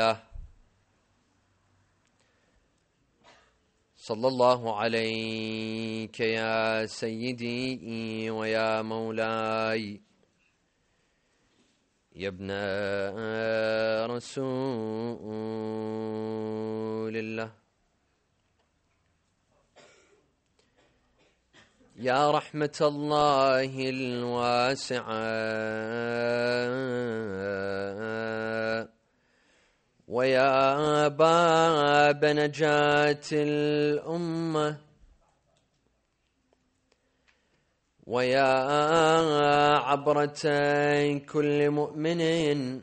صلى الله عليك يا سيدي ويا مولاي يا ابن رسول الله يا رحمة الله الواسعة ويا باب نجاة الأمة ويا عبرة كل مؤمن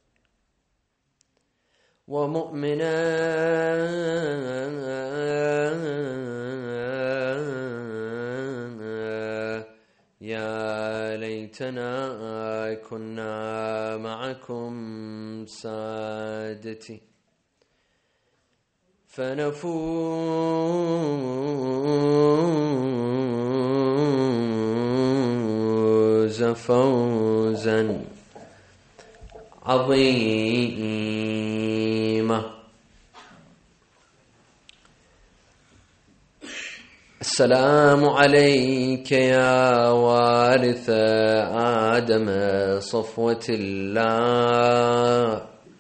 ومؤمنة يا ليتنا كنا معكم سادتي فنفوز فوزا عظيما. السلام عليك يا وارث آدم صفوة الله.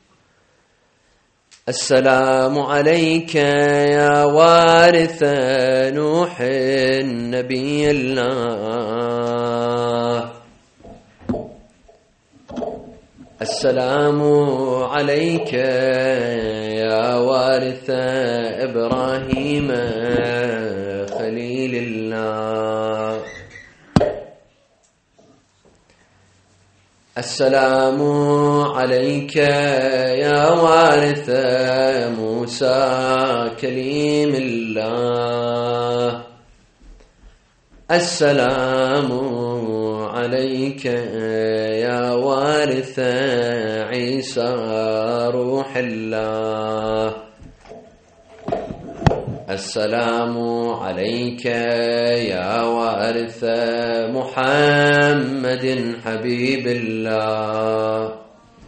السلام عليك يا وارث نوح نبي الله. السلام عليك يا وارث إبراهيم خليل الله. السلام عليك يا وارث موسى كليم الله. السلام عليك يا وارث عيسى روح الله. السلام عليك يا وارث محمد حبيب الله.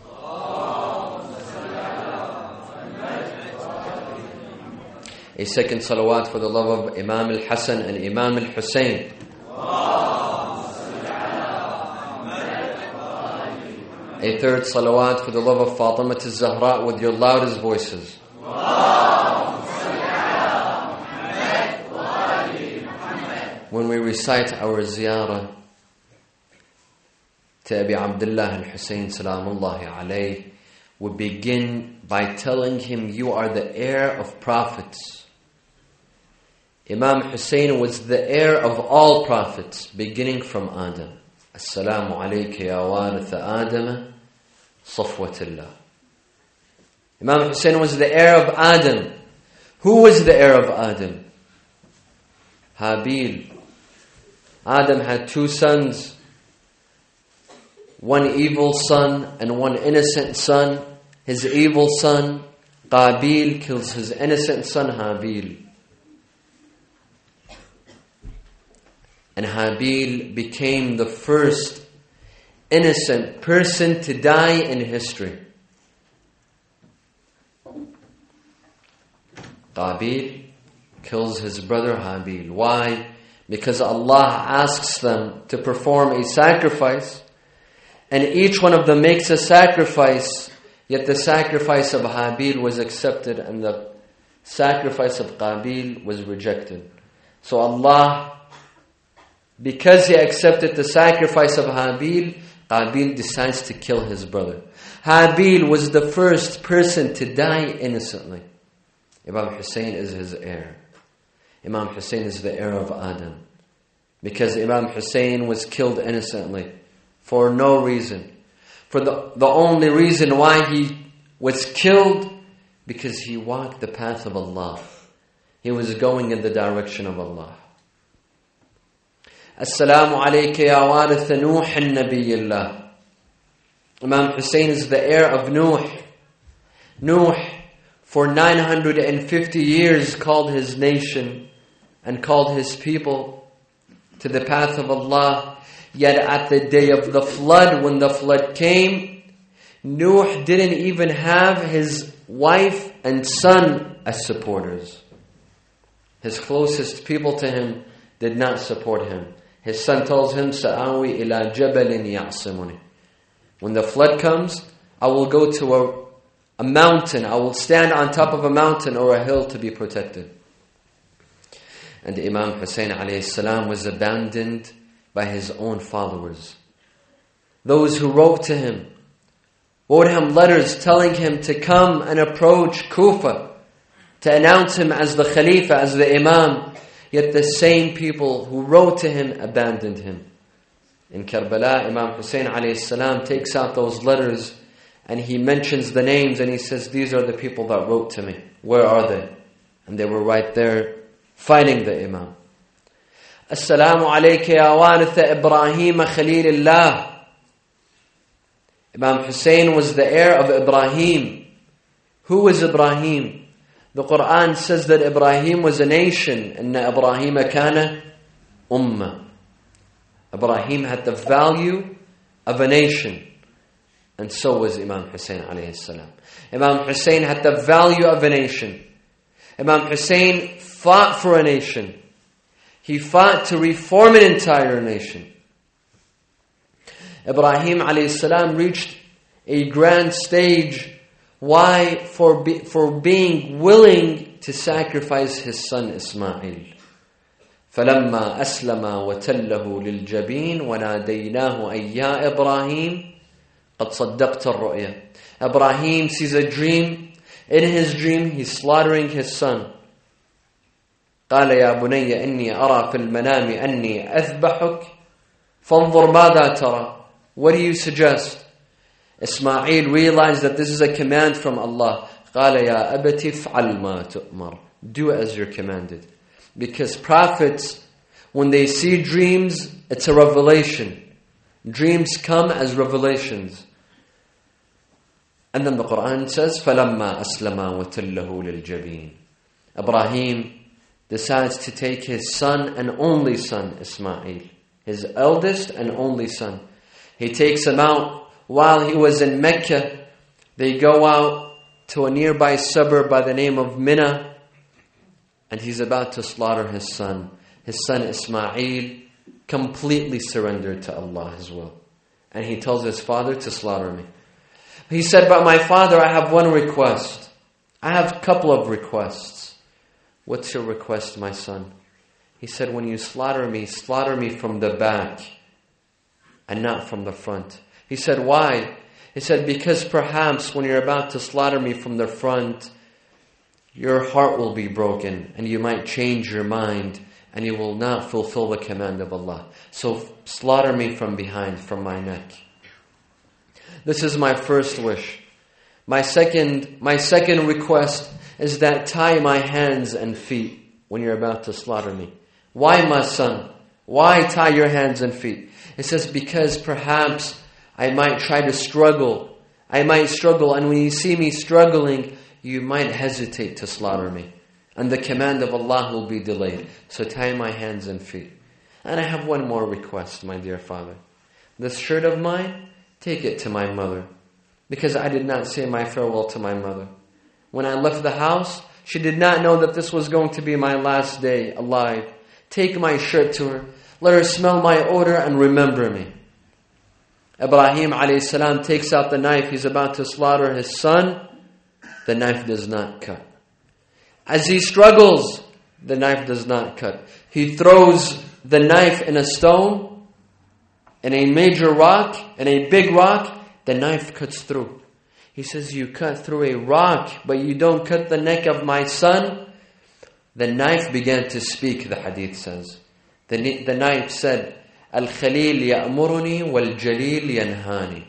A second salawat for the love of Imam al-Hassan and Imam al-Hussein. A third salawat for the love of Fatima al-Zahra with your loudest voices. When we recite our ziyarah to Abi Abdullah al-Hussein salamullahi alayh, we begin by telling him, you are the heir of prophets. Imam Hussein was the heir of all prophets, beginning from Adam. Assalamu alayka ya warith Adam safwatillah. Imam Hussein was the heir of Adam. Who was the heir of Adam? Habil. Adam had two sons, one evil son and one innocent son. His evil son, Qabil, kills his innocent son, Habil. And Habil became the first innocent person to die in history. Qabil kills his brother Habil. Why? Because Allah asks them to perform a sacrifice, and each one of them makes a sacrifice, yet the sacrifice of Habil was accepted and the sacrifice of Qabil was rejected. So Allah, because He accepted the sacrifice of Habil, Qabil decides to kill his brother. Habil was the first person to die innocently. Imam Hussein is his heir. Imam Hussein is the heir of Adam. Because Imam Hussein was killed innocently for no reason. For the only reason why he was killed, because he walked the path of Allah. He was going in the direction of Allah. Assalamu alayka ya warith Nuh nabiyillah. Imam Hussein is the heir of Nuh. Nuh, for 950 years, called his nation and called his people to the path of Allah. Yet at the day of the flood, when the flood came, Nuh didn't even have his wife and son as supporters. His closest people to him did not support him. His son tells him, "Sa'awi ila jabalin ya'simuni." When the flood comes, I will go to a mountain. I will stand on top of a mountain or a hill to be protected. And Imam Hussein alayhi salam was abandoned by his own followers. Those who wrote to him, wrote him letters telling him to come and approach Kufa, to announce him as the Khalifa, as the Imam. Yet the same people who wrote to him abandoned him. In Karbala, Imam Hussein alayhi salam takes out those letters and he mentions the names and he says, "These are the people that wrote to me. Where are they?" And they were right there fighting the Imam. Assalamu alayka ya waritha Ibrahim Khalilillah. Imam Hussein was the heir of Ibrahim. Who was Ibrahim? The Quran says that Ibrahim was a nation. Inna Ibrahim kana ummah. Ibrahim had the value of a nation. And so was Imam Hussein alayhi salam. Imam Hussein had the value of a nation. Imam Hussein fought for a nation. He fought to reform an entire nation. Ibrahim alayhi salam reached a grand stage. Why? For being willing to sacrifice his son Ismail. فَلَمَّا أَسْلَمَا وَتَلَّهُ لِلْجَبِينِ وَنَادَيْنَاهُ أَيْ يَا إِبْرَاهِيمُ قَدْ صَدَّقْتَ الرُّؤْيَا. Ibrahim sees a dream. In his dream, he's slaughtering his son. قال يا بني إني أرى في المنام أني أذبحك فانظر ماذا ترى. What do you suggest? Ismail realized that this is a command from Allah. قال يا أبت افعل ما تؤمر. Do as you're commanded. Because prophets, when they see dreams, it's a revelation. Dreams come as revelations. And then the Quran says, فَلَمَّا أَسْلَمَا وَتَلَّهُ لِلْجَبِينِ. Ibrahim decides to take his son and only son, Ismail, his eldest and only son. He takes him out. While he was in Mecca, they go out to a nearby suburb by the name of Mina, and he's about to slaughter his son. His son Ismail completely surrendered to Allah's will. And he tells his father to slaughter me. He said, "But my father, I have one request. I have a couple of requests." "What's your request, my son?" He said, "When you slaughter me from the back and not from the front." He said, "Why?" He said, "Because perhaps when you're about to slaughter me from the front, your heart will be broken and you might change your mind and you will not fulfill the command of Allah. So slaughter me from behind, from my neck." This is my first wish. My second request is that tie my hands and feet when you're about to slaughter me. "Why, my son? Why tie your hands and feet?" It says, "Because perhaps I might try to struggle. I might struggle, and when you see me struggling, you might hesitate to slaughter me. And the command of Allah will be delayed. So tie my hands and feet. And I have one more request, my dear father. This shirt of mine, take it to my mother. Because I did not say my farewell to my mother. When I left the house, she did not know that this was going to be my last day alive. Take my shirt to her. Let her smell my odor and remember me." Ibrahim alayhi salam takes out the knife. He's about to slaughter his son. The knife does not cut. As he struggles, the knife does not cut. He throws the knife in a stone, in a major rock, in a big rock. The knife cuts through. He says, "You cut through a rock, but you don't cut the neck of my son." The knife began to speak, the hadith says. The knife said, "Al-Khalil ya'muruni wal-Jalil yanhani."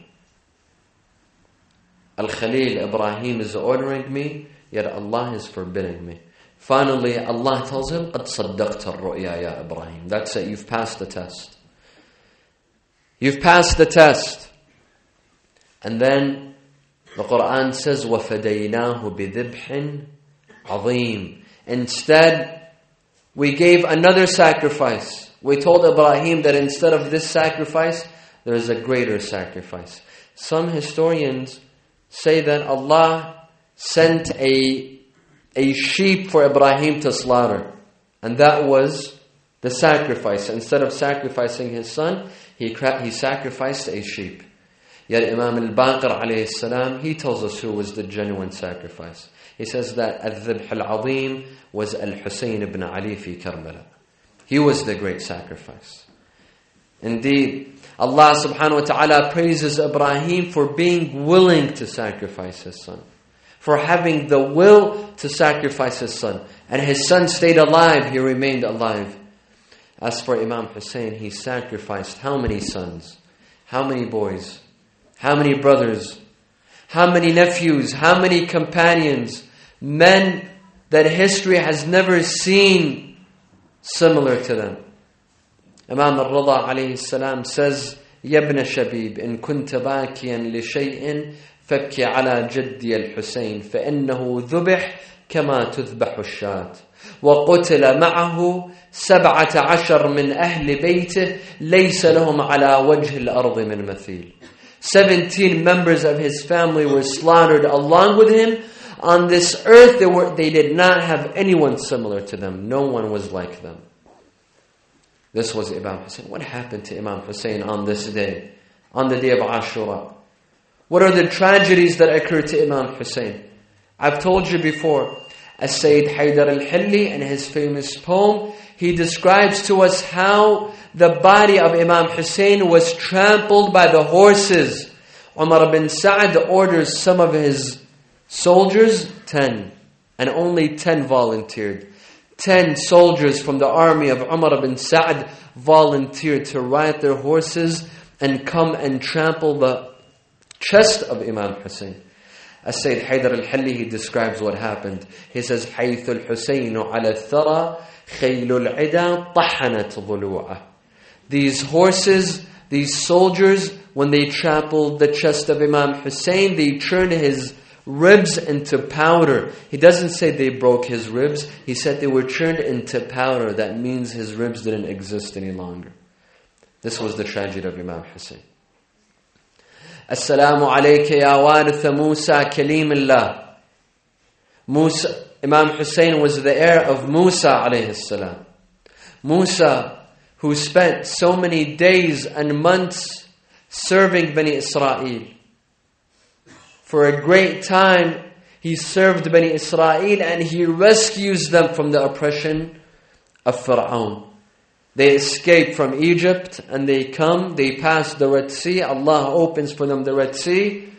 Al-Khalil, Ibrahim, is ordering me, yet Allah is forbidding me. Finally, Allah tells him, قَدْ صَدَّقْتَ الرُّؤْيَا يَا Ibrahim. That's it, you've passed the test. You've passed the test. And then the Quran says, وَفَدَيْنَاهُ بِذِبْحٍ عَظِيمٍ. Instead, we gave another sacrifice. We told Ibrahim that instead of this sacrifice, there is a greater sacrifice. Some historians say that Allah sent a sheep for Ibrahim to slaughter. And that was the sacrifice. Instead of sacrificing his son, he sacrificed a sheep. Yet Imam al-Baqir alayhi salam, he tells us who was the genuine sacrifice. He says that al-Dhabh al-Azim was al-Husayn ibn Ali fi Karbala. He was the great sacrifice. Indeed, Allah subhanahu wa ta'ala praises Ibrahim for being willing to sacrifice his son, for having the will to sacrifice his son. And his son stayed alive, he remained alive. As for Imam Hussein, he sacrificed how many sons? How many boys? How many brothers? How many nephews? How many companions? Men that history has never seen similar to them. Imam al-Rida alayhi salam says, يَا ابْنَ شَبِيب إِن كُنْتَ بَاكِيًا لِشَيْءٍ فَابْكِ عَلَى جَدِّيَ الْحُسَيْنِ فَإِنَّهُ ذُبِحْ كَمَا تُذْبَحُ الشَّاةِ وَقُتِلَ مَعَهُ 17 من أهل بيته ليس لهم على وجه الأرض من مثيل. 17 members of his family were slaughtered along with him. On this earth, they did not have anyone similar to them. No one was like them. This was Imam Hussein. What happened to Imam Hussein on this day? On the day of Ashura? What are the tragedies that occurred to Imam Hussein? I've told you before, As-Sayyid Haydar al-Hilli, in his famous poem, he describes to us how the body of Imam Hussein was trampled by the horses. Umar bin Sa'd orders some of his soldiers, 10, and only 10 volunteered. 10 soldiers from the army of Umar bin Sa'd volunteered to ride their horses and come and trample the chest of Imam Hussein. As-Sayyid Haydar al-Hilli, he describes what happened. He says, حَيْثُ الْحُسَيْنُ عَلَى الثَّرَى خَيْلُ الْعِدَى طَحَنَتْ ضُلُوعَهُ. These horses, these soldiers, when they trampled the chest of Imam Hussein, they turned his ribs into powder. He doesn't say they broke his ribs. He said they were turned into powder. That means his ribs didn't exist any longer. This was the tragedy of Imam Hussein. Assalamu alayka ya waritha Musa kalimullah. Musa, Imam Hussein was the heir of Musa alayhi salam. Musa, who spent so many days and months serving Bani Israel. For a great time, he served Bani Israel and he rescues them from the oppression of Fir'aun. They escape from Egypt and they pass the Red Sea. Allah opens for them the Red Sea.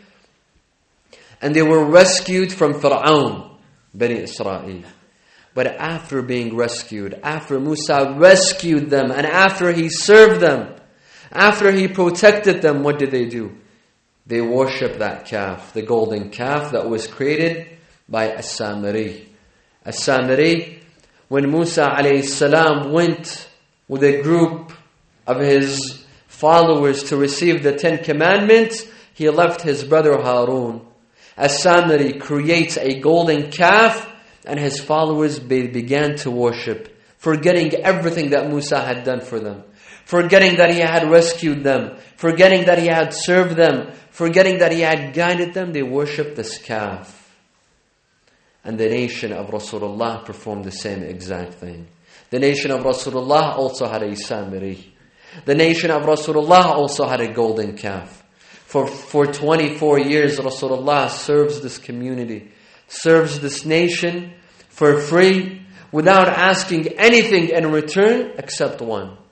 And they were rescued from Fir'aun, Bani Israel. But after being rescued, after Musa rescued them, and after he served them, after he protected them, what did they do? They worship that calf, the golden calf that was created by As-Samiri. As-Samiri, when Musa alayhi salam went with a group of his followers to receive the 10 commandments, he left his brother Harun. As-Samiri creates a golden calf, and his followers began to worship, forgetting everything that Musa had done for them, forgetting that he had rescued them, forgetting that he had served them, forgetting that he had guided them. They worshipped this calf. And the nation of Rasulullah performed the same exact thing. The nation of Rasulullah also had a Samiri. The nation of Rasulullah also had a golden calf. For 24 years, Rasulullah serves this community, serves this nation for free, without asking anything in return except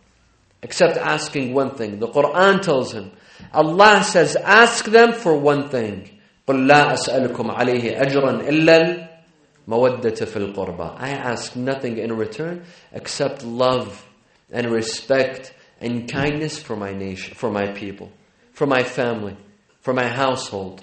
asking one thing. The Quran tells him, Allah says, ask them for one thing. قُلْ لَا أَسْأَلُكُمْ عَلَيْهِ أَجْرًا إِلَّا الْمَوَدَّةَ فِي الْقُرْبَى. I ask nothing in return except love and respect and kindness for my nation, for my people, for my family, for my household.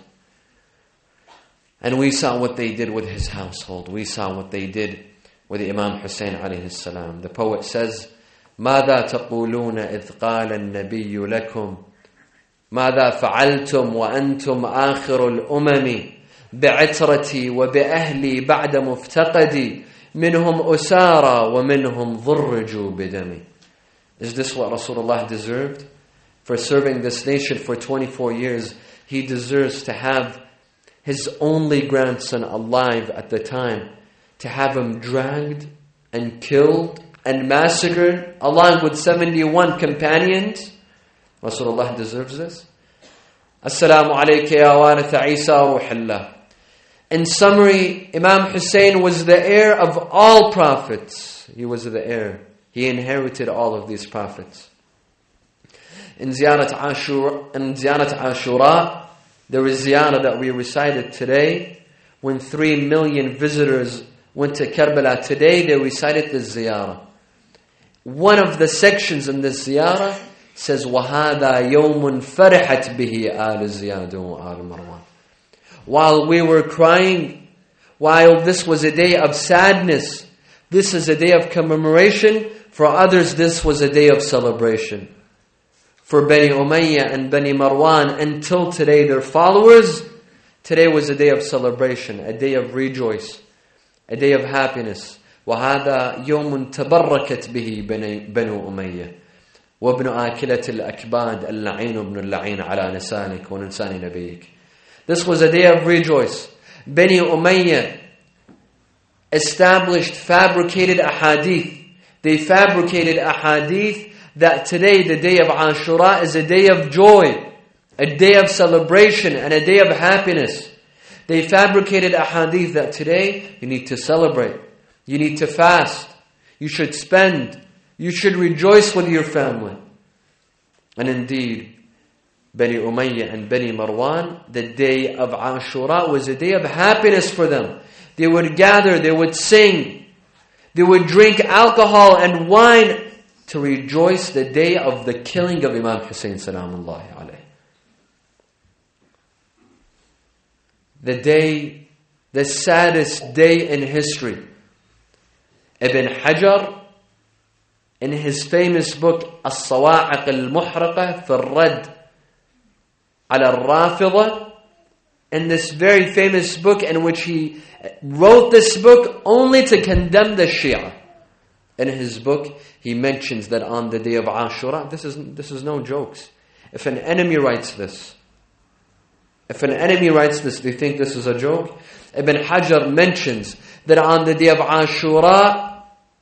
And we saw what they did with his household. We saw what they did with Imam Hussein alayhi salam. The poet says, ماذا تقولون إذ قال النبي لكم ماذا فعلتم وأنتم آخر الأمم بعترتي وبأهلي بعد مفتقدي منهم أسارى ومنهم ضرجوا بدمي. Is this what Rasulullah deserved? For serving this nation for 24 years, he deserves to have his only grandson alive at the time, to have him dragged and killed and massacred along with 71 companions. Rasulullah deserves this. Assalamu alayka ya waritha Isa ruhillah. In summary, Imam Hussein was the heir of all prophets. He was the heir. He inherited all of these prophets. In Ziyarat Ashura, there is ziyarah that we recited today. When 3 million visitors went to Karbala today, they recited this ziyarah. One of the sections in this ziyarah says, وَهَذَا يَوْمٌ فَرِحَتْ بِهِ آلُ زِيَادُ وَآلُ مَرْوَانَ. While we were crying, while this was a day of sadness, this is a day of commemoration. For others, this was a day of celebration. For Bani Umayyah and Bani Marwan, until today, their followers, today was a day of celebration, a day of rejoice, a day of happiness. وَهَذَا يَوْمٌ تَبَرَّكَتْ بِهِ بَنُو أُمَيَّةِ وَابْنُ آكِلَةِ الْأَكْبَادِ اللَّعِينُ بْنُ اللَّعِينَ عَلَى نِسَانِكَ وَنِسَانِ نَبِيِّكَ. This was a day of rejoice. Bani Umayyah established fabricated ahadith. They fabricated ahadith that today, the day of Ashura, is a day of joy, a day of celebration, and a day of happiness. They fabricated ahadith that today, you need to celebrate. You need to fast. You should spend. You should rejoice with your family. And indeed, Bani Umayyah and Bani Marwan, the day of Ashura was a day of happiness for them. They would gather, they would sing, they would drink alcohol and wine to rejoice the day of the killing of Imam Hussein salamullahi alayhi. The day, the saddest day in history. Ibn Hajar, in his famous book, As-Sawa'iq al-Muhraqa fi al-Rad ala al-Rafida, in this very famous book in which he wrote this book only to condemn the Shia. In his book, he mentions that on the day of Ashura, this is no jokes. If an enemy writes this, do you think this is a joke? Ibn Hajar mentions that on the day of Ashura,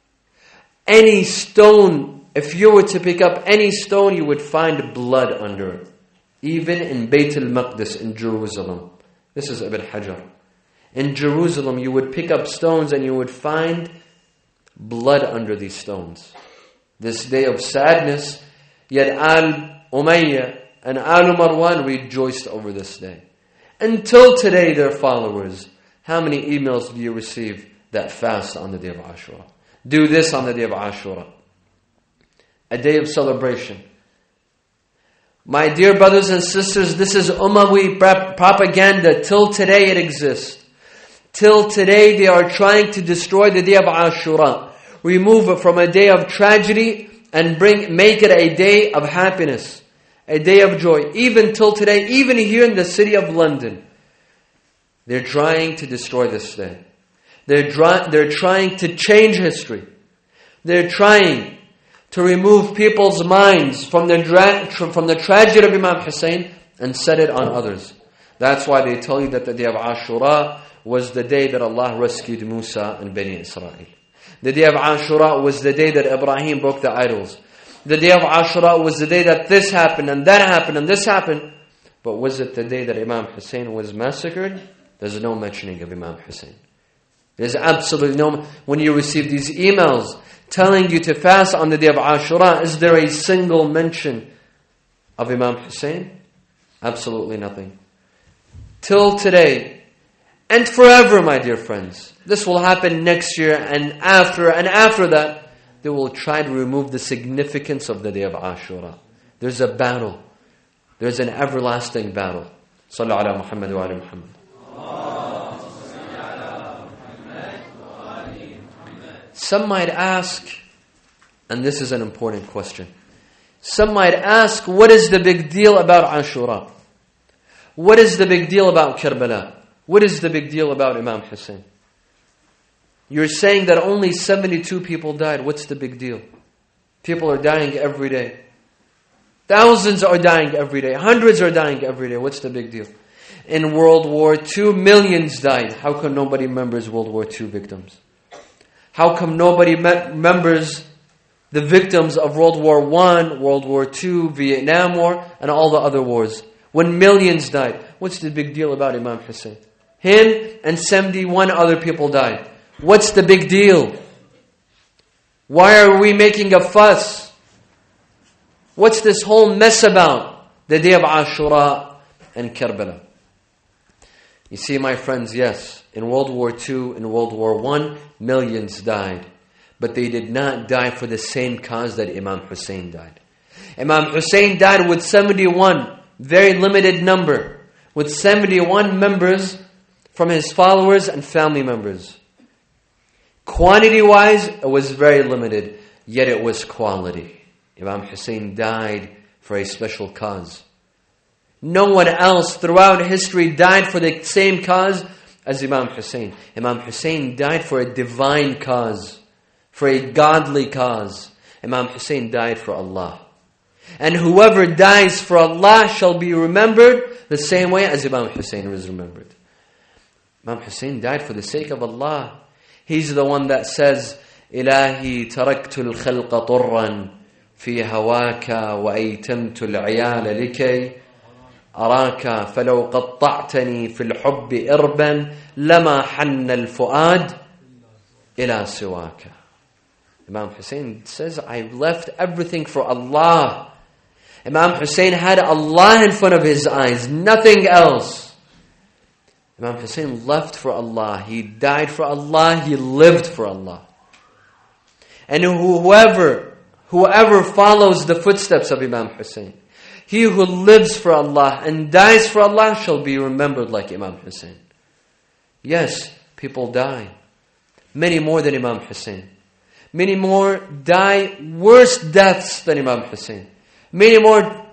any stone, if you were to pick up any stone, you would find blood under it. Even in Bayt al-Maqdis in Jerusalem. This is Ibn Hajar. In Jerusalem, you would pick up stones and you would find blood under these stones. This day of sadness, yet Al-Umayyah and Al-Marwan rejoiced over this day. Until today, their followers, how many emails do you receive that fast on the day of Ashura? Do this on the day of Ashura. A day of celebration. My dear brothers and sisters, this is Umayyad propaganda. Till today it exists. Till today they are trying to destroy the day of Ashura. Remove it from a day of tragedy and make it a day of happiness. A day of joy. Even till today, even here in the city of London, they're trying to destroy this day. They're trying to change history. They're trying to remove people's minds from the tragedy of Imam Hussein and set it on others. That's why they tell you that the day of Ashura was the day that Allah rescued Musa and Bani Israel. The day of Ashura was the day that Ibrahim broke the idols. The day of Ashura was the day that this happened and that happened and this happened. But was it the day that Imam Hussein was massacred? There's no mentioning of Imam Hussein. There's absolutely no... When you receive these emails telling you to fast on the day of Ashura, is there a single mention of Imam Hussein? Absolutely nothing. Till today, and forever, my dear friends, this will happen next year and after that, they will try to remove the significance of the day of Ashura. There's a battle. There's an everlasting battle. Sallu ala Muhammad wa ala Muhammad. Some might ask, and this is an important question, some might ask, what is the big deal about Ashura? What is the big deal about Karbala? What is the big deal about Imam Hussein? You're saying that only 72 people died. What's the big deal? People are dying every day. Thousands are dying every day. Hundreds are dying every day. What's the big deal? in World War II. Millions died. How come nobody remembers World War II victims? How come nobody remembers the victims of World War I, World War II, Vietnam War, and all the other wars? When millions died. What's the big deal about Imam Hussein? Him and 71 other people died. What's the big deal? Why are we making a fuss? What's this whole mess about? The day of Ashura and Karbala. You see, my friends, yes, in World War II, in World War I, millions died. But they did not die for the same cause that Imam Hussein died. Imam Hussein died with 71, very limited number, with 71 members from his followers and family members. Quantity-wise, it was very limited, yet it was quality. Imam Hussein died for a special cause. No one else throughout history died for the same cause as Imam Hussein. Imam Hussein died for a divine cause, for a godly cause. Imam Hussein died for Allah. And whoever dies for Allah shall be remembered the same way as Imam Hussein was remembered. Imam Hussein died for the sake of Allah. He's the one that says, إلهي تركت الخلق طرا في هواك وأيتمت العيال لكي أراك فلو قطعتني في الحب إربا لما حن الفؤاد إلى سواك. Imam Hussein says, I left everything for Allah. Imam Hussein had Allah in front of his eyes, nothing else. Imam Hussein left for Allah. He died for Allah. He lived for Allah. And whoever follows the footsteps of Imam Hussein, he who lives for Allah and dies for Allah shall be remembered like Imam Hussein. Yes, people die. Many more than Imam Hussein. Many more die worse deaths than Imam Hussein. Many more,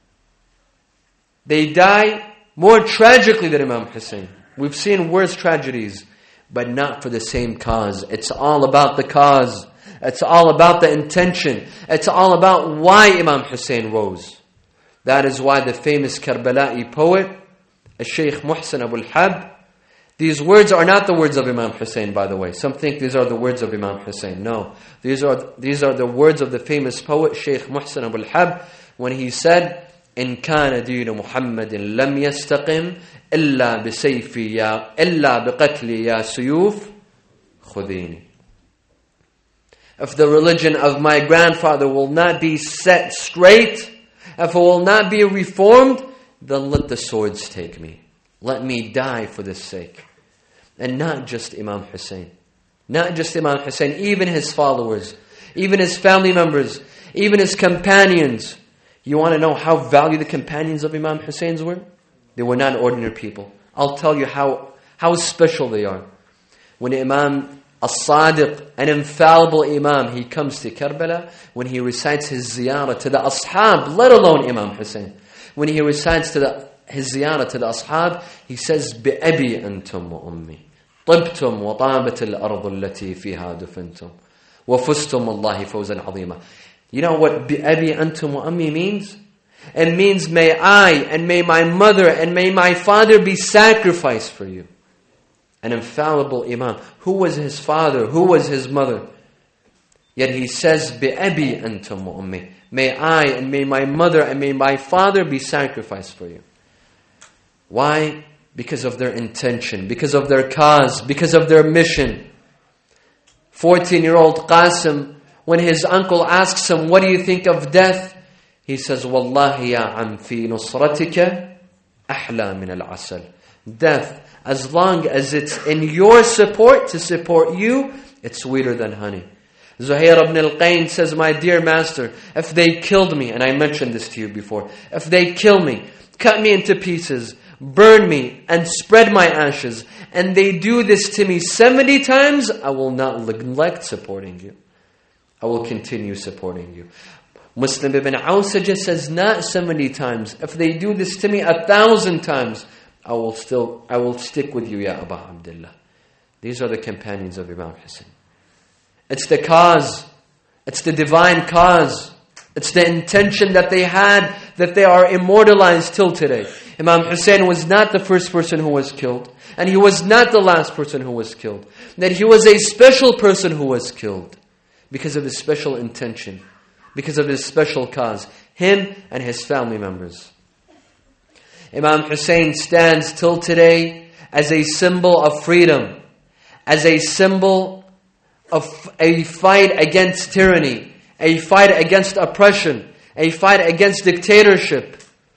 they die more tragically than Imam Hussein. We've seen worse tragedies, but not for the same cause. It's all about the cause. It's all about the intention. It's all about why Imam Hussein rose. That is why the famous Karbala'i poet, Shaykh Muhsin Abul Hab, these words are not the words of Imam Hussein, by the way. Some think these are the words of Imam Hussein. No, these are the words of the famous poet, Shaykh Muhsin Abul Hab, when he said, إن كان دين محمد لم يستقم إلا بسيفي إلا بقتلي يا سيوف خذيني. If the religion of my grandfather will not be set straight, if it will not be reformed, then let the swords take me. Let me die for this sake. And not just Imam Hussein. Not just Imam Hussein, even his followers, even his family members, even his companions. You want to know how valued the companions of Imam Hussein were? They were not ordinary people. I'll tell you how special they are. When Imam As-Sadiq, an infallible Imam, he comes to Karbala, when he recites his ziyarah to the ashab, let alone Imam Hussein, when he recites his ziyarah to the ashab, he says, بِأَبِي أَنْتُمْ وَأُمِّي طِبْتُمْ وَطَابَتِ الْأَرْضُ الَّتِي فِيهَا دُفِنْتُمْ وَفُزْتُمْ اللَّهِ فَوْزًا عَظِيمًا. You know what بِأَبِي أَنْتُمْ وَأُمِّي means? It means, may I and may my mother and may my father be sacrificed for you. An infallible Imam. Who was his father? Who was his mother? Yet he says, بِأَبِي أَنْتُمْ وَأُمِّي. May I and may my mother and may my father be sacrificed for you. Why? Because of their intention, because of their cause, because of their mission. 14-year-old Qasim, when his uncle asks him, what do you think of death? He says, Wallahi ya am fi nusratika ahla min al-asal. Death, as long as it's in your support, to support you, it's sweeter than honey. Zuhair ibn al-Qayn says, my dear master, if they killed me, and I mentioned this to you before, if they kill me, cut me into pieces, burn me, and spread my ashes, and they do this to me 70 times, I will not neglect supporting you. I will continue supporting you. Muslim ibn Awsajah says, not 70 times. If they do this to me 1,000 times, I will stick with you, Ya Aba Abdullah. These are the companions of Imam Hussein. It's the cause. It's the divine cause. It's the intention that they had that they are immortalized till today. Imam Hussein was not the first person who was killed, and he was not the last person who was killed. That he was a special person who was killed because of his special intention, because of his special cause, him and his family members. Imam Hussein stands till today as a symbol of freedom, as a symbol of a fight against tyranny, a fight against oppression, a fight against dictatorship.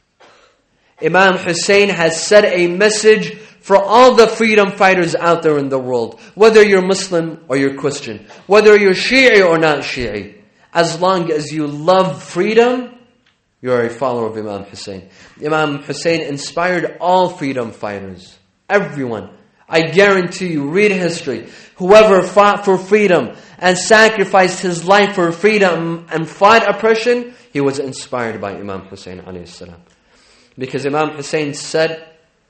Imam Hussein has set a message for all the freedom fighters out there in the world, whether you're Muslim or you're Christian, whether you're Shi'i or not Shi'i. As long as you love freedom, you're a follower of Imam Hussein. Imam Hussein inspired all freedom fighters. Everyone. I guarantee you, read history. Whoever fought for freedom and sacrificed his life for freedom and fought oppression, he was inspired by Imam Hussein alayhi salam. Because Imam Hussein said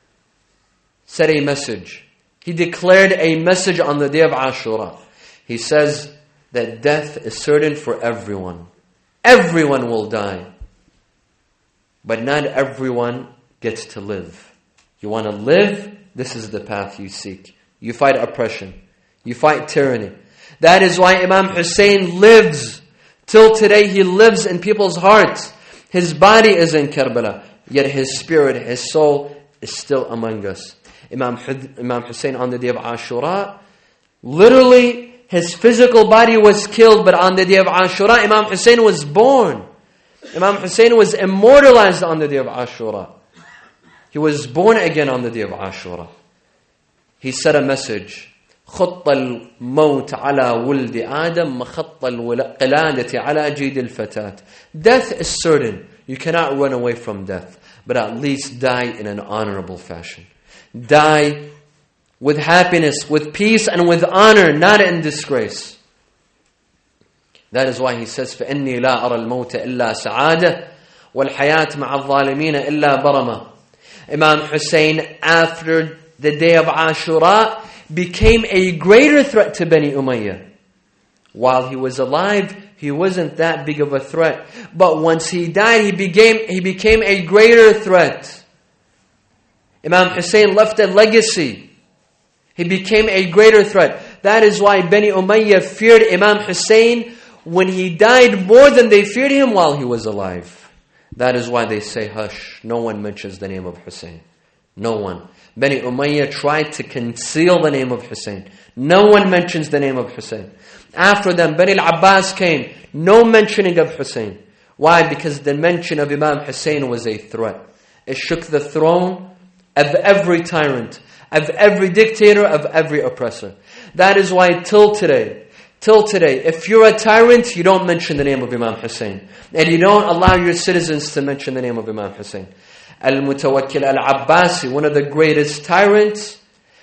a message. He declared a message on the day of Ashura. He says that death is certain for everyone. Everyone will die. But not everyone gets to live. You want to live? This is the path you seek. You fight oppression. You fight tyranny. That is why Imam Hussein lives. Till today he lives in people's hearts. His body is in Karbala. Yet his spirit, his soul is still among us. Imam Hussein on the day of Ashura, literally his physical body was killed, but on the day of Ashura, Imam Hussein was born. Imam Hussein was immortalized on the day of Ashura. He was born again on the day of Ashura. He said a message. خط الموت على ولد آدم مخط القلادة على جيد الفتاة. Death is certain. You cannot run away from death. But at least die in an honorable fashion. Die with happiness, with peace, and with honor, not in disgrace. That is why he says, فَإِنِّي لَا أَرَى الْمَوْتَ إِلَّا سَعَادَةً وَالْحَيَاةِ مَعَ الظَّالِمِينَ إِلَّا بَرَمًا. Imam Hussein, after the day of Ashura, became a greater threat to Bani Umayyah. While he was alive, he wasn't that big of a threat. But once he died, he became a greater threat. Imam Hussein left a legacy. He became a greater threat. That is why Bani Umayyah feared Imam Hussein when he died more than they feared him while he was alive. That is why they say, hush, no one mentions the name of Hussein. No one. Bani Umayyah tried to conceal the name of Hussein. No one mentions the name of Hussein. After them, Bani al-Abbas came. No mentioning of Hussein. Why? Because the mention of Imam Hussein was a threat. It shook the throne of every tyrant, of every dictator, of every oppressor. That is why till today, if you're a tyrant, you don't mention the name of Imam Hussein. And you don't allow your citizens to mention the name of Imam Hussein. Al-Mutawakkil al-Abbasi, one of the greatest tyrants,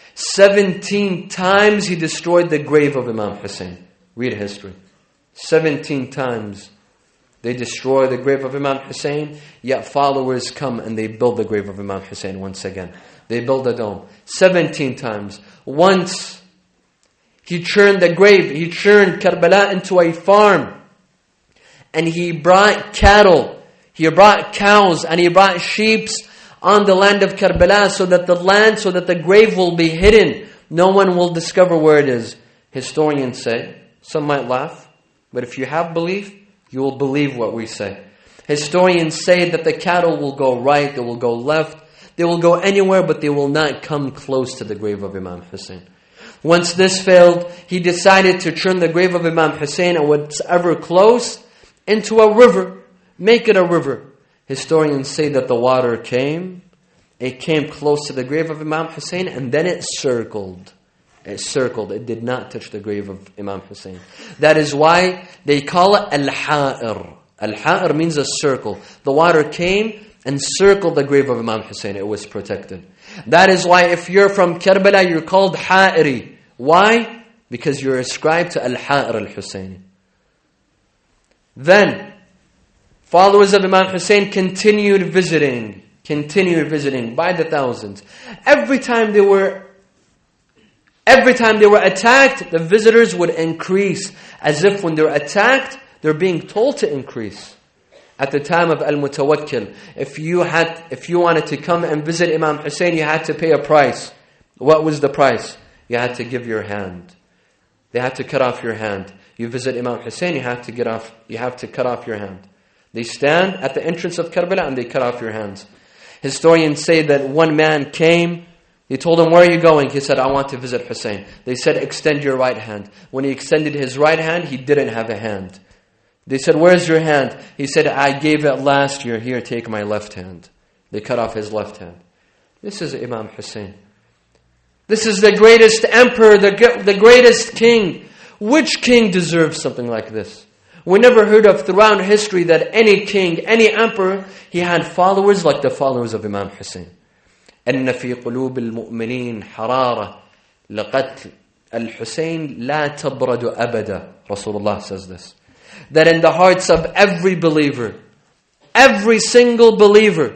17 times he destroyed the grave of Imam Hussein. Read history. 17 times they destroy the grave of Imam Hussein, yet followers come and they build the grave of Imam Hussein once again. They build a dome. 17 times. Once he turned the grave, he turned Karbala into a farm. And he brought cattle, he brought cows, and he brought sheep on the land of Karbala so that the grave will be hidden. No one will discover where it is. Historians say, some might laugh, but if you have belief, you will believe what we say. Historians say that the cattle will go right, they will go left, they will go anywhere, but they will not come close to the grave of Imam Hussein. Once this failed, he decided to turn the grave of Imam Hussein and whatever close into a river. Make it a river. Historians say that the water came. It came close to the grave of Imam Hussein and then it circled. It did not touch the grave of Imam Hussein. That is why they call it Al-Ha'ir. Al-Ha'ir means a circle. The water came and circled the grave of Imam Hussein. It was protected. That is why if you're from Karbala, you're called Ha'iri. Why? Because you're ascribed to Al-Ha'ir al-Husseini. Then, followers of Imam Hussein continued visiting by the thousands. Every time they were attacked, the visitors would increase. As if when they're attacked, they're being told to increase. At the time of Al-Mutawakkil, if you wanted to come and visit Imam Hussein, you had to pay a price. What was the price? You had to give your hand. They had to cut off your hand. You visit Imam Hussein, you have to cut off your hand. They stand at the entrance of Karbala and they cut off your hands. Historians say that one man came, he told him, "Where are you going?" He said, "I want to visit Hussein." They said, "Extend your right hand." When he extended his right hand, he didn't have a hand. They said, "Where's your hand?" He said, "I gave it last year. Here, take my left hand." They cut off his left hand. This is Imam Hussein. This is the greatest emperor, the greatest king. Which king deserves something like this? We never heard of throughout history that any king, any emperor, he had followers like the followers of Imam Hussein. أَنَّ فِي قُلُوبِ الْمُؤْمِنِينَ حَرَارَةً لَقَتْلِ الْحُسَيْنِ لَا تَبْرَدُ أَبَدًا. Rasulullah says this. That in the hearts of every believer, every single believer,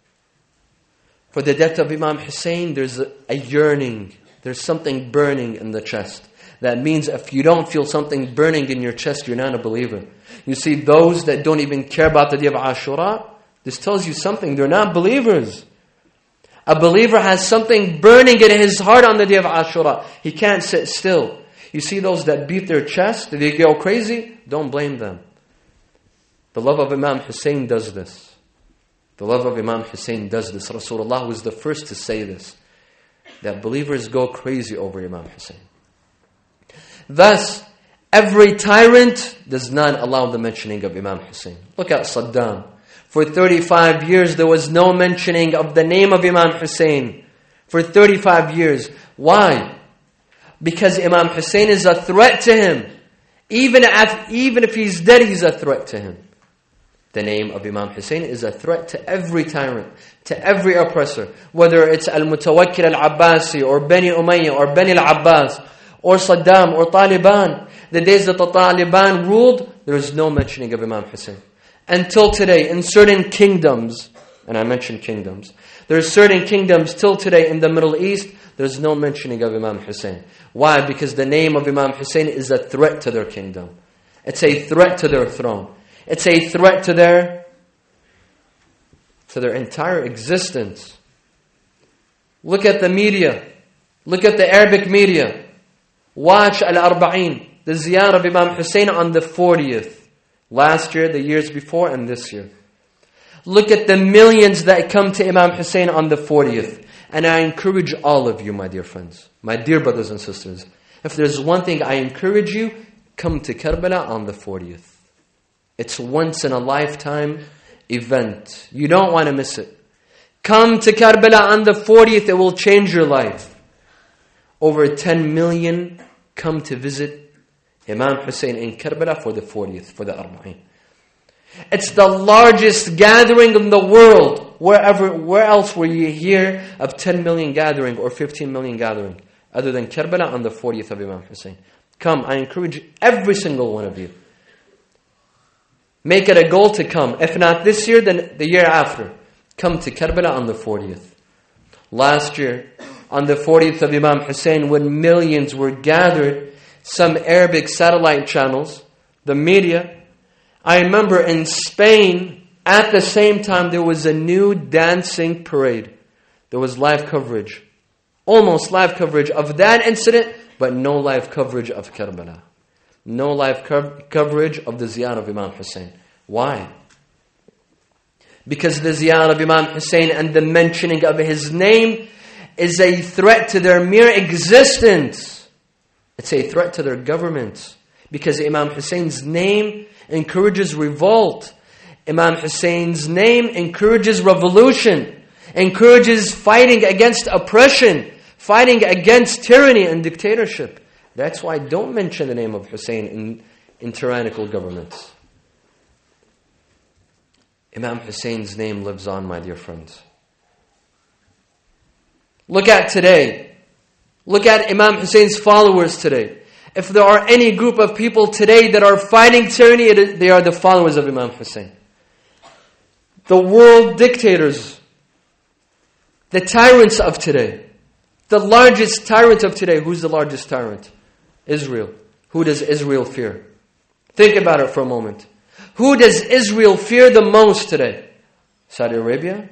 for the death of Imam Hussein, there's a yearning. There's something burning in the chest. That means if you don't feel something burning in your chest, you're not a believer. You see, those that don't even care about the day of Ashura, this tells you something. They're not believers. A believer has something burning in his heart on the day of Ashura. He can't sit still. You see those that beat their chest, they go crazy? Don't blame them. The love of Imam Hussein does this. The love of Imam Hussein does this. Rasulullah was the first to say this. That believers go crazy over Imam Hussein. Thus, every tyrant does not allow the mentioning of Imam Hussein. Look at Saddam. For 35 years, there was no mentioning of the name of Imam Hussein. For 35 years. Why? Because Imam Hussein is a threat to him. Even if he's dead, he's a threat to him. The name of Imam Hussein is a threat to every tyrant, to every oppressor. Whether it's Al-Mutawakkil Al-Abbasi, or Bani Umayyah, or Bani Al-Abbas, or Saddam, or Taliban. The days that the Taliban ruled, there is no mentioning of Imam Hussein. Until today, in certain kingdoms, and I mentioned kingdoms, there are certain kingdoms till today in the Middle East, there's no mentioning of Imam Hussein. Why? Because the name of Imam Hussein is a threat to their kingdom. It's a threat to their throne. It's a threat to their entire existence. Look at the media. Look at the Arabic media. Watch Al-Arba'in, the ziyarah of Imam Hussein on the 40th. Last year, the years before, and this year. Look at the millions that come to Imam Hussein on the 40th. And I encourage all of you, my dear friends, my dear brothers and sisters, if there's one thing I encourage you, come to Karbala on the 40th. It's once in a lifetime event. You don't want to miss it. Come to Karbala on the 40th, it will change your life. Over 10 million come to visit Imam Hussein in Karbala for the 40th, for the Arba'in. It's the largest gathering in the world. Where else will you hear of 10 million gathering or 15 million gathering other than Karbala on the 40th of Imam Hussein? Come, I encourage every single one of you. Make it a goal to come. If not this year, then the year after. Come to Karbala on the 40th. Last year, on the 40th of Imam Hussein, when millions were gathered, some Arabic satellite channels, the media, I remember in Spain, at the same time, there was a new dancing parade. There was live coverage. Almost live coverage of that incident, but no live coverage of Karbala. No live coverage of the ziyarah of Imam Hussein. Why? Because the ziyarah of Imam Hussein and the mentioning of his name is a threat to their mere existence. It's a threat to their governments. Because Imam Hussein's name encourages revolt. Imam Hussein's name encourages revolution. Encourages fighting against oppression. Fighting against tyranny and dictatorship. That's why don't mention the name of Hussein in tyrannical governments. Imam Hussein's name lives on, my dear friends. Look at today. Look at Imam Hussein's followers today. If there are any group of people today that are fighting tyranny, they are the followers of Imam Hussein. The world dictators, the tyrants of today, the largest tyrant of today. Who's the largest tyrant? Israel. Who does Israel fear? Think about it for a moment. Who does Israel fear the most today? Saudi Arabia?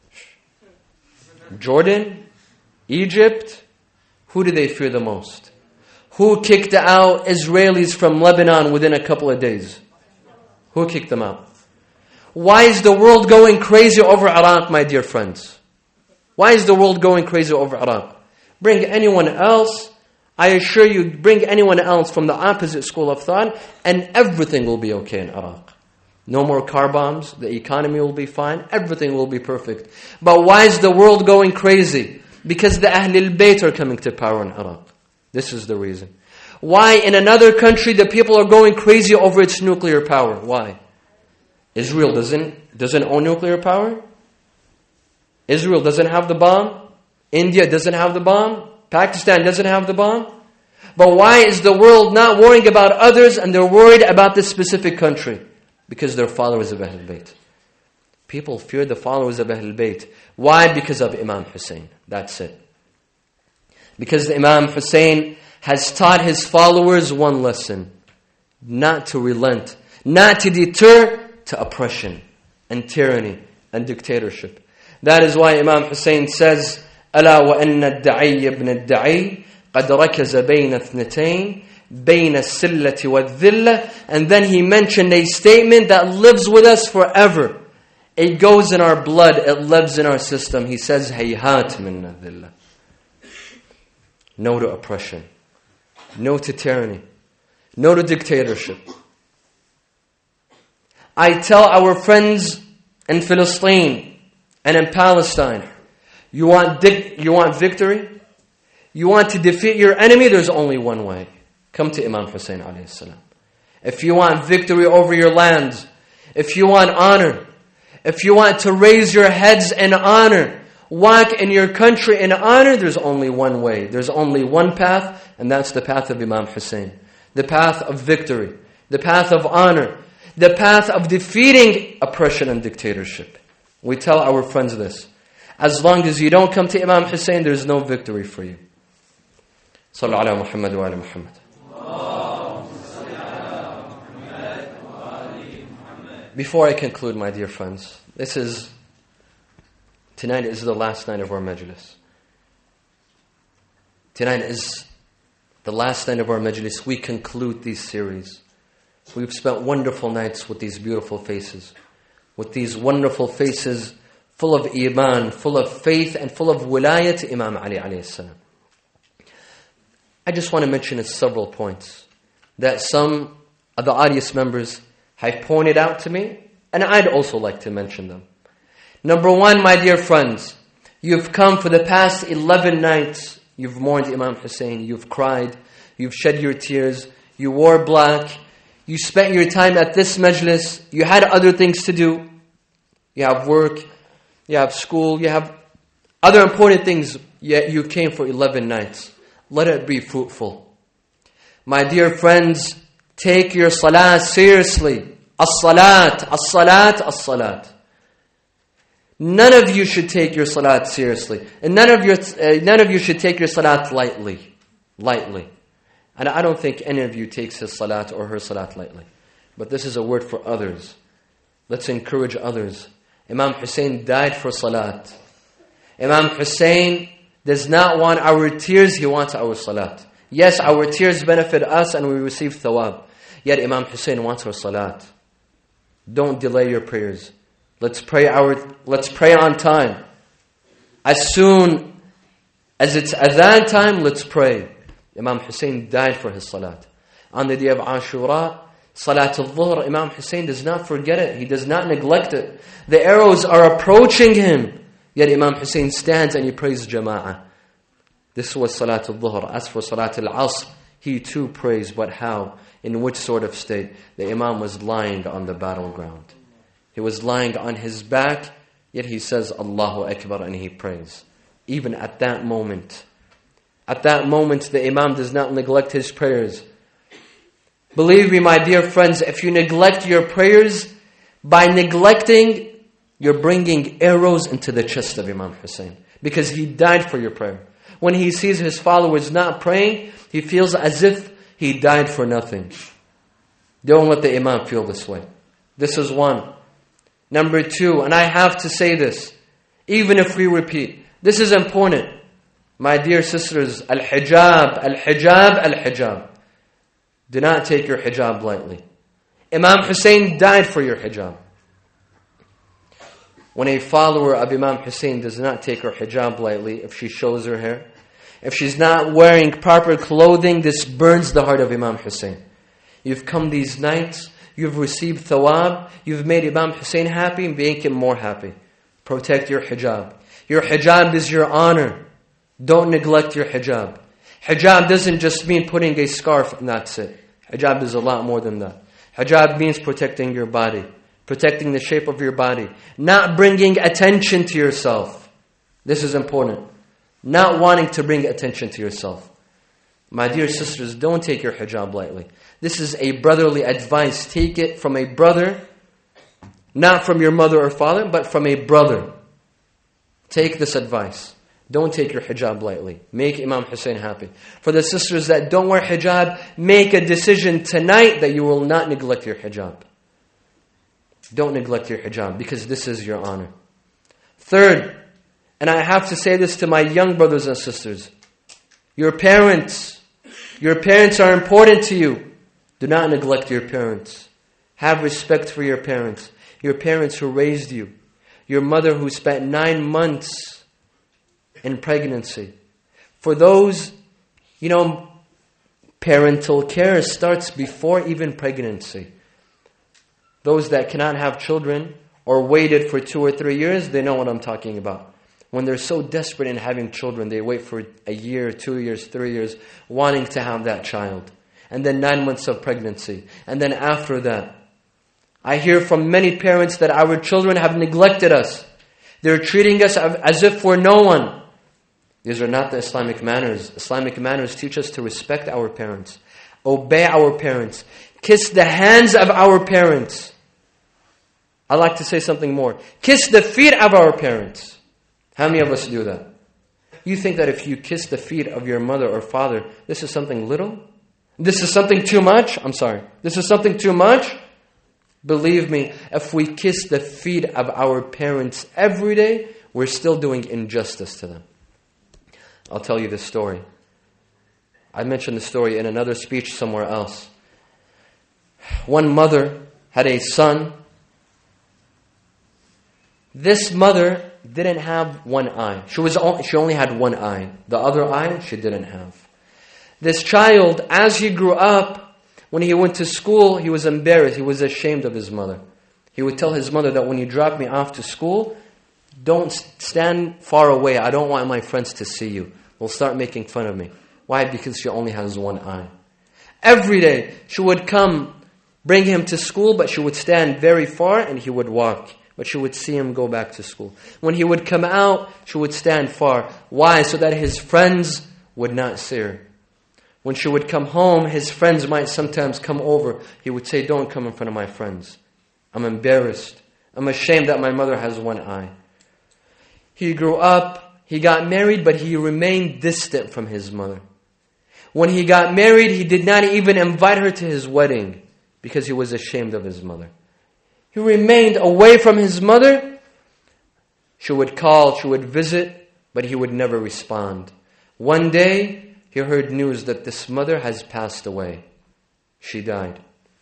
Jordan? Egypt? Who do they fear the most? Who kicked out Israelis from Lebanon within a couple of days? Who kicked them out? Why is the world going crazy over Iraq, my dear friends? Why is the world going crazy over Iraq? Bring anyone else, I assure you, bring anyone else from the opposite school of thought, and everything will be okay in Iraq. No more car bombs, the economy will be fine, everything will be perfect. But why is the world going crazy? Because the Ahlul Bayt are coming to power in Iraq. This is the reason. Why in another country the people are going crazy over its nuclear power? Why? Israel doesn't own nuclear power? Israel doesn't have the bomb? India doesn't have the bomb? Pakistan doesn't have the bomb? But why is the world not worrying about others and they're worried about this specific country? Because they're followers of Ahlul Bayt. People fear the followers of Ahlul Bayt. Why? Because of Imam Hussein. That's it. Because the Imam Hussein has taught his followers one lesson. Not to relent. Not to deter to oppression and tyranny and dictatorship. That is why Imam Hussein says, ألا وأن الدعي ابن الدعي قد ركز بين اثنتين بين السلة والذلة. And then he mentioned a statement that lives with us forever. It goes in our blood, it lives in our system. He says, هيهات من الذلة. No to oppression. No to tyranny. No to dictatorship. I tell our friends in Palestine and in Palestine, you want victory? You want to defeat your enemy? There's only one way. Come to Imam Hussein alayhi salam. If you want victory over your lands, if you want honor, if you want to raise your heads in honor, walk in your country in honor, there's only one way. There's only one path, and that's the path of Imam Hussein. The path of victory. The path of honor. The path of defeating oppression and dictatorship. We tell our friends this. As long as you don't come to Imam Hussein, there's no victory for you. Sallu ala Muhammad wa ala Muhammad. Before I conclude, my dear friends, tonight is the last night of our majlis. Tonight is the last night of our majlis. We conclude these series. We've spent wonderful nights with these beautiful faces. With these wonderful faces full of iman, full of faith, and full of wilayah to Imam Ali alayhi salam. I just want to mention several points that some of the audience members have pointed out to me, and I'd also like to mention them. Number one, my dear friends, you've come for the past 11 nights, you've mourned Imam Hussein, you've cried, you've shed your tears, you wore black, you spent your time at this majlis, you had other things to do, you have work, you have school, you have other important things, yet you came for 11 nights. Let it be fruitful. My dear friends, take your salah seriously. As-salat, as-salat, as-salat. None of you should take your salat seriously. And none of you should take your salat lightly. And I don't think any of you takes his salat or her salat lightly. But this is a word for others. Let's encourage others. Imam Hussein died for salat. Imam Hussein does not want our tears, he wants our salat. Yes, our tears benefit us and we receive thawab. Yet Imam Hussein wants our salat. Don't delay your prayers. Let's pray on time. As soon as it's adhan time, let's pray. Imam Hussein died for his salat. On the day of Ashura, Salat al-Dhuhr, Imam Hussein does not forget it. He does not neglect it. The arrows are approaching him. Yet Imam Hussein stands and he prays Jama'ah. This was Salat al-Dhuhr. As for Salat al-Asr, he too prays, but how? In which sort of state? The Imam was lying on the battleground. He was lying on his back, yet he says Allahu Akbar and he prays. Even at that moment, the Imam does not neglect his prayers. Believe me, my dear friends, if you neglect your prayers, by neglecting, you're bringing arrows into the chest of Imam Hussein. Because he died for your prayer. When he sees his followers not praying, he feels as if he died for nothing. Don't let the Imam feel this way. This is one. Number two, and I have to say this, even if we repeat, this is important. My dear sisters, al-hijab, al-hijab, al-hijab. Do not take your hijab lightly. Imam Hussein died for your hijab. When a follower of Imam Hussein does not take her hijab lightly, if she shows her hair, if she's not wearing proper clothing, this burns the heart of Imam Hussein. You've come these nights, you've received thawab, you've made Imam Hussein happy, make him more happy. Protect your hijab. Your hijab is your honor. Don't neglect your hijab. Hijab doesn't just mean putting a scarf and that's it. Hijab is a lot more than that. Hijab means protecting your body, protecting the shape of your body, not bringing attention to yourself. This is important. Not wanting to bring attention to yourself. My dear sisters, don't take your hijab lightly. This is a brotherly advice. Take it from a brother, not from your mother or father, but from a brother. Take this advice. Don't take your hijab lightly. Make Imam Hussein happy. For the sisters that don't wear hijab, make a decision tonight that you will not neglect your hijab. Don't neglect your hijab because this is your honor. Third, and I have to say this to my young brothers and sisters, your parents are important to you. Do not neglect your parents. Have respect for your parents. Your parents who raised you. Your mother who spent 9 months in pregnancy. For those, parental care starts before even pregnancy. Those that cannot have children or waited for 2 or 3 years, they know what I'm talking about. When they're so desperate in having children, they wait for a year, 2 years, 3 years, wanting to have that child. And then 9 months of pregnancy. And then after that, I hear from many parents that our children have neglected us. They're treating us as if we're no one. These are not the Islamic manners. Islamic manners teach us to respect our parents, obey our parents, kiss the hands of our parents. I'd like to say something more. Kiss the feet of our parents. How many of us do that? You think that if you kiss the feet of your mother or father, this is something little? This is something too much? I'm sorry. This is something too much? Believe me, if we kiss the feet of our parents every day, we're still doing injustice to them. I'll tell you this story. I mentioned the story in another speech somewhere else. One mother had a son. This mother didn't have one eye. She only had one eye. The other eye she didn't have. This child, as he grew up, when he went to school, he was embarrassed. He was ashamed of his mother. He would tell his mother that when you drop me off to school, don't stand far away. I don't want my friends to see you. They'll start making fun of me. Why? Because she only has one eye. Every day, she would come, bring him to school, but she would stand very far and he would walk. But she would see him go back to school. When he would come out, she would stand far. Why? So that his friends would not see her. When she would come home, his friends might sometimes come over. He would say, don't come in front of my friends. I'm embarrassed. I'm ashamed that my mother has one eye. He grew up, he got married, but he remained distant from his mother. When he got married, he did not even invite her to his wedding because he was ashamed of his mother. He remained away from his mother. She would call, she would visit, but he would never respond. One day, he heard news that this mother has passed away. She died.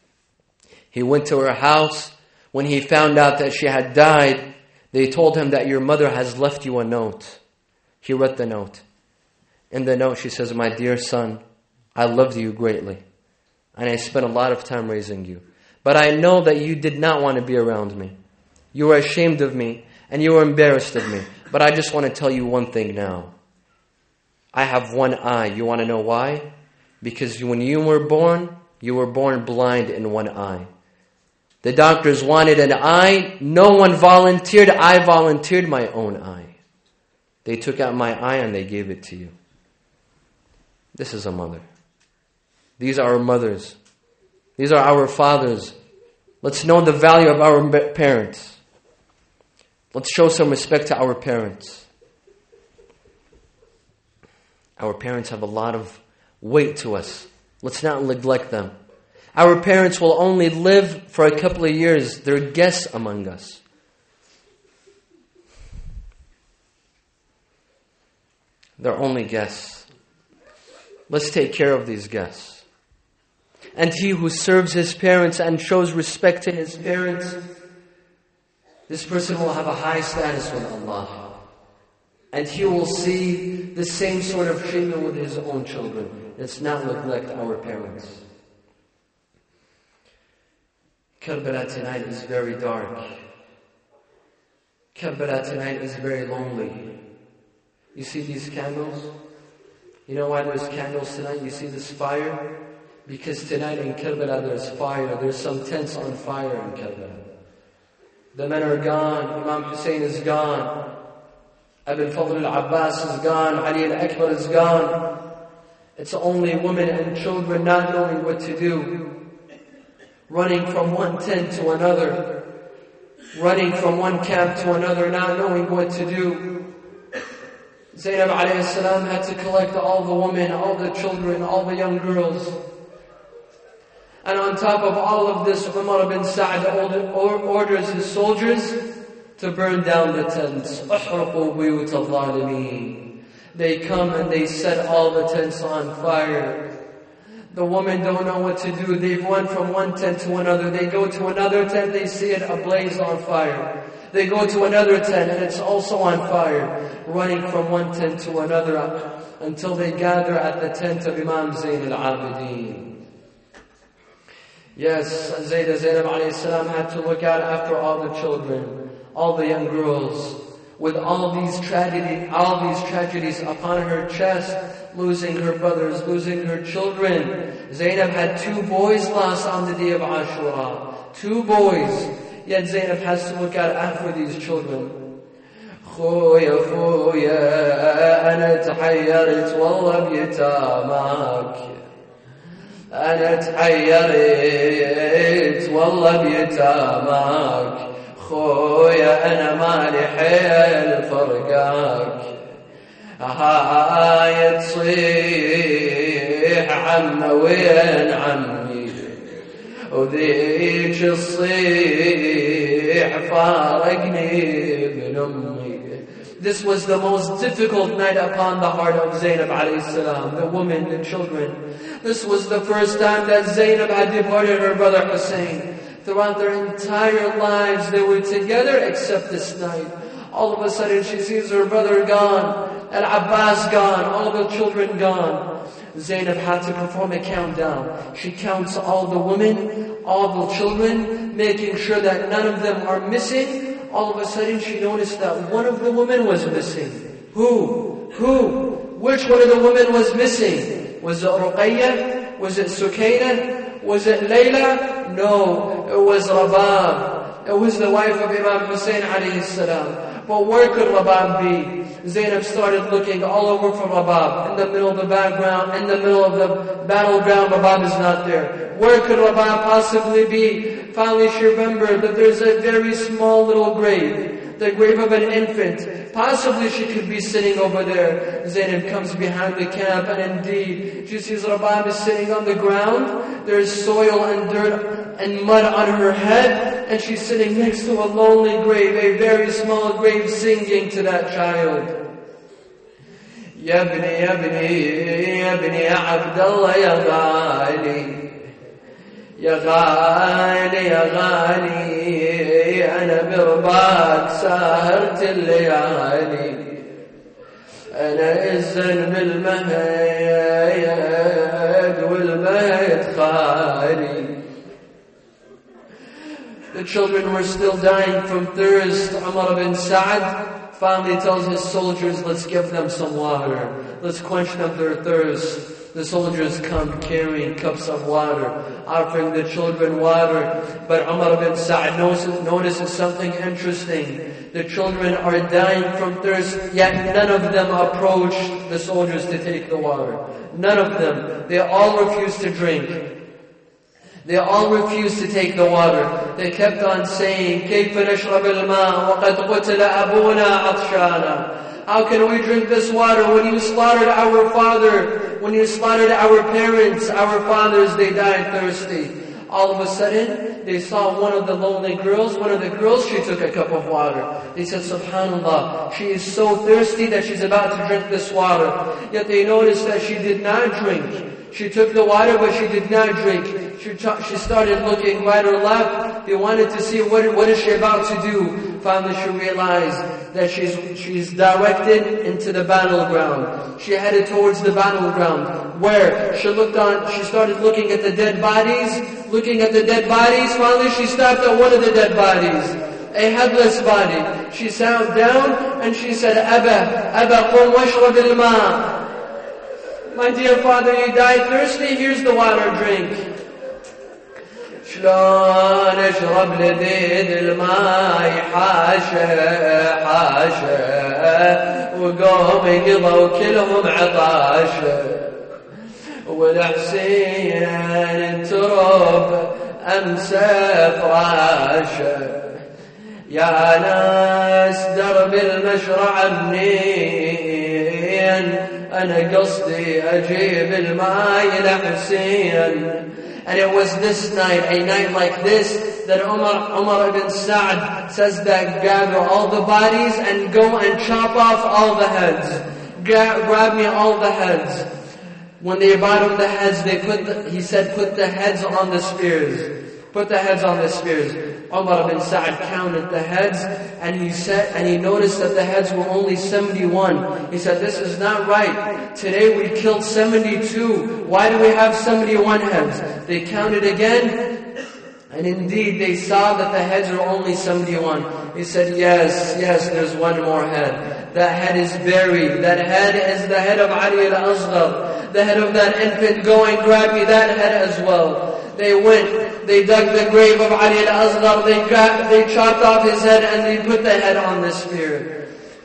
He went to her house. When he found out that she had died, they told him that your mother has left you a note. He read the note. In the note, she says, my dear son, I loved you greatly. And I spent a lot of time raising you. But I know that you did not want to be around me. You were ashamed of me and you were embarrassed of me. But I just want to tell you one thing now. I have one eye. You want to know why? Because when you were born blind in one eye. The doctors wanted an eye. No one volunteered. I volunteered my own eye. They took out my eye and they gave it to you. This is a mother. These are our mothers. These are our fathers. Let's know the value of our parents. Let's show some respect to our parents. Our parents have a lot of weight to us. Let's not neglect them. Our parents will only live for a couple of years. They're guests among us. They're only guests. Let's take care of these guests. And he who serves his parents and shows respect to his parents, this person will have a high status with Allah. And he will see the same sort of treatment with his own children. Let's not neglect our parents. Karbala tonight is very dark. Karbala tonight is very lonely. You see these candles? You know why there's candles tonight? You see this fire? Because tonight in Karbala there's fire. There's some tents on fire in Karbala. The men are gone. Imam Hussein is gone. Abu al-Fadl al-Abbas is gone. Ali al-Akbar is gone. It's only women and children not knowing what to do. Running from one tent to another. Running from one camp to another, not knowing what to do. Zainab alayhi salam had to collect all the women, all the children, all the young girls. And on top of all of this, Umar bin Sa'd orders his soldiers to burn down the tents. أحرقوا بيوت الظالمين. They come and they set all the tents on fire. The women don't know what to do. They've run from one tent to another. They go to another tent, they see it ablaze on fire. They go to another tent and it's also on fire. Running from one tent to another until they gather at the tent of Imam Zayn al-Abidin. Yes, Zainab alayhi salam had to look out after all the children, all the young girls, with all these tragedies upon her chest, losing her brothers, losing her children. Zainab had 2 boys lost on the day of Ashura. 2 boys. Yet Zainab has to look out after these children. خويا أنا تحيرت والله بيتامك أنا تحيرت والله بيتامك خويا أنا مالي حيل فرقاك هاي تصيح عمي وين عمي وذيك الصيح فارقني ابن أمي. This was the most difficult night upon the heart of Zainab alayhi salam, the women, the children. This was the first time that Zainab had departed her brother Hussein. Throughout their entire lives, they were together except this night. All of a sudden, she sees her brother gone, Al-Abbas gone, all the children gone. Zainab had to perform a countdown. She counts all the women, all the children, making sure that none of them are missing. All of a sudden, she noticed that one of the women was missing. Who? Which one of the women was missing? Was it Ruqayyah? Was it Sukaina? Was it Layla? No, it was Rabab. It was the wife of Imam Hussein alayhi salam. But where could Rabab be? Zainab started looking all over for Rabab. In the middle of the background, in the middle of the battleground, Rabab is not there. Where could Rabab possibly be? Finally she remembered that there's a very small little grave. The grave of an infant. Possibly she could be sitting over there. Zainab comes behind the camp and indeed she sees Rabab is sitting on the ground. There's soil and dirt and mud on her head. And she's sitting next to a lonely grave, a very small grave, singing to that child. Ya bni, ya bni, ya bni, ya Abdallah, ya ghali. يا غالي يا غالي أنا برباك سهرت الليالي أنا الزن بالمهيد والبيت خالي. The children were still dying from thirst. Umar bin Sa'd finally tells his soldiers, let's give them some water. Let's quench them their thirst. The soldiers come carrying cups of water, offering the children water. But Umar bin Sa'd notices something interesting. The children are dying from thirst, yet none of them approach the soldiers to take the water. None of them. They all refuse to drink. They all refused to take the water. They kept on saying, كيف نشرب الماء وقد قتل أبونا عطشانا. How can we drink this water? When you slaughtered our father, when you slaughtered our parents, our fathers, they died thirsty. All of a sudden, they saw one of the lonely girls. One of the girls, she took a cup of water. They said, SubhanAllah, she is so thirsty that she's about to drink this water. Yet they noticed that she did not drink. She took the water, but she did not drink. She started looking right or left. They wanted to see what is she about to do. Finally, she realized that she's directed into the battleground. She headed towards the battleground, where she started looking at the dead bodies. Looking at the dead bodies, finally she stopped at one of the dead bodies, a headless body. She sat down and she said, Abba, qum washrab al-ma. My dear father, you died thirsty, here's the water, drink. شلون اشرب لذيذ الماء حاشا وقوم قضوا كلهم عطاشا والحسين ترب أمسى فراشا يا ناس درب المشرع منين أنا قصدي أجيب الماء لحسين. And it was this night, a night like this, that Umar ibn Sa'd says that gather all the bodies and go and chop off all the heads. Grab me all the heads. When they brought him the heads, he said, put the heads on the spears. Put the heads on the spears. Umar ibn Sa'd counted the heads, and he noticed that the heads were only 71. He said, this is not right. Today we killed 72. Why do we have 71 heads? They counted again, and indeed they saw that the heads were only 71. He said, yes, there's one more head. That head is buried. That head is the head of Ali al-Asghar. The head of that infant. Go and grab me that head as well. They went, they dug the grave of Ali al-Asghar, they chopped off his head and they put the head on the spear.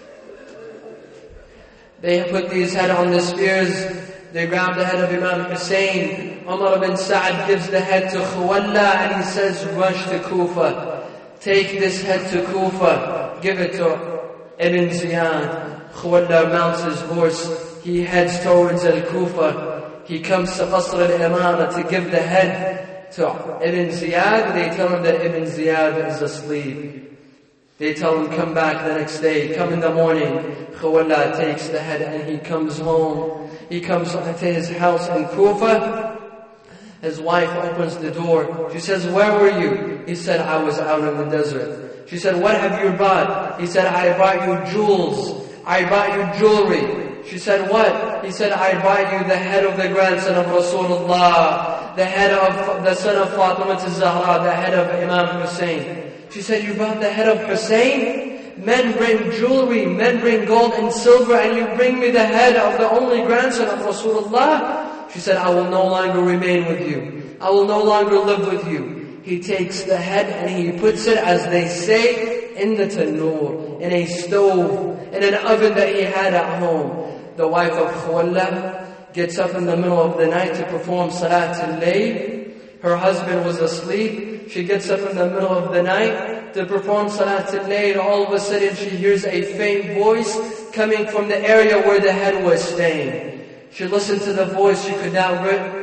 They put his head on the spears, they grabbed the head of Imam Hussein. Umar ibn Sa'd gives the head to Khuwalla and he says, rush to Kufa. Take this head to Kufa. Give it to Ibn Ziyad. Khuwalla mounts his horse. He heads towards Al-Kufa. He comes to Qasr al-Imara to give the head to Ibn Ziyad. They tell him that Ibn Ziyad is asleep. They tell him, come back the next day. Come in the morning. Khuwalla takes the head and he comes home. He comes to his house in Kufa. His wife opens the door. She says, where were you? He said, I was out in the desert. She said, what have you brought? He said, I brought you jewels. I brought you jewelry. She said, what? He said, I brought you the head of the grandson of Rasulullah, the head of the son of Fatima al-Zahra, the head of Imam Hussein. She said, you brought the head of Hussein? Men bring jewelry, men bring gold and silver, and you bring me the head of the only grandson of Rasulullah? She said, I will no longer remain with you. I will no longer live with you. He takes the head and he puts it, as they say, in the tanur, in a stove, in an oven that he had at home. The wife of Khuwalla gets up in the middle of the night to perform Salat al-Layl. Her husband was asleep. She gets up in the middle of the night to perform Salat al-Layl. All of a sudden she hears a faint voice coming from the area where the head was staying. She listened to the voice. She could not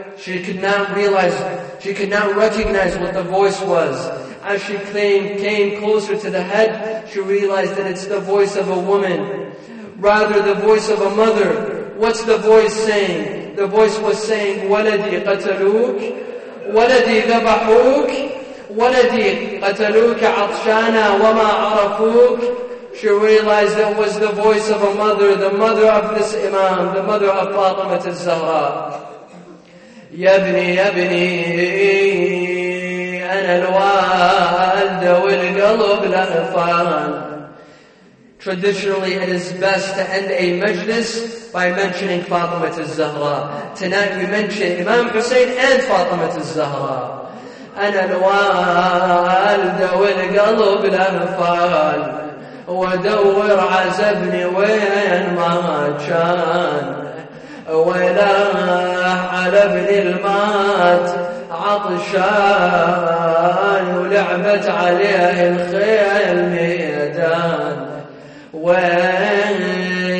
recognize what the voice was. As she came closer to the head, she realized that it's the voice of a woman. Rather, the voice of a mother. What's the voice saying? The voice was saying, وَلَدِي قَتَلُوكَ وَلَدِي ذَبَحُوكَ وَلَدِي قَتَلُوكَ عَطْشَانًا وَمَا عَرَفُوكَ. She realized that was the voice of a mother, the mother of this Imam, the mother of Fatima al-Zahra. يَبْنِي أَنَا الْوَالْدَ وَالْقَلْبُ لَهْفَانٍ. Traditionally, it is best to end a majlis by mentioning Fatima al-Zahra. Tonight we mention Imam Hussein and Fatima al-Zahra. أنا الوالد والقلب الأنفال ودور عزبني وين ما كان ويلاه على ابن المات عطشان ولعبت عليه الخيل ميدان وين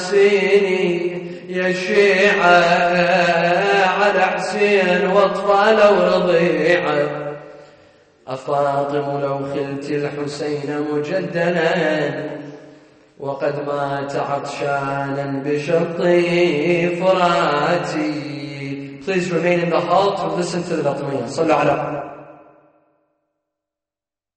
ناسيني يا شيعة على حسين واطفال ورضيعة. أفاطم لو خلت الحسين مجدلا وقد مات عطشانا بشطي فراتي. Please remain in the hall to listen to the Fatimiyya. صلوا على